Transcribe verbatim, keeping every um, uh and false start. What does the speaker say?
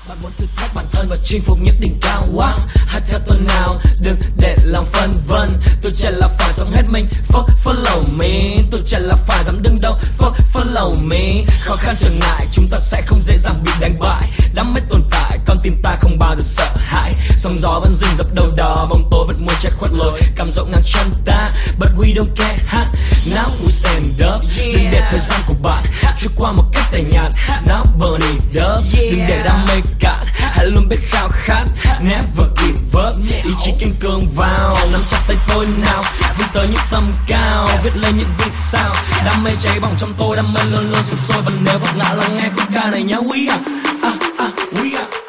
Bạn muốn thử thách bản thân và chinh phục những đỉnh cao wow. Hãy theo tôi nào, đừng để lòng phân vân. Tôi chẳng là phải sống hết mình, Fo- follow me. Tôi chẳng là phải dám đứng đâu, Fo- follow me. Khó khăn trở ngại, chúng ta sẽ không dễ dàng bị đánh bại. Đam mê tồn tại, con tim ta không bao giờ sợ hãi. Sóng gió vẫn rình rập đâu đó, bóng tối vẫn muốn che khuất lối cảm rộng ngang chân ta. But we don't care, ha. Now we stand up. Đừng để thời gian của bạn trôi qua một cách tẻ nhạt. Now burn it up. Đừng để đam mê cạn, hãy luôn biết khao khát. Never give up, ý chí kiên cường vào. Nắm chặt tay tôi nào, vươn tới những tầm cao, viết lên những vì sao. Đam mê cháy bỏng trong tôi, đam mê luôn luôn sụp sôi. Và nếu vấp ngã lắng nghe khúc ca này nhá. We are, ah, ah, we are.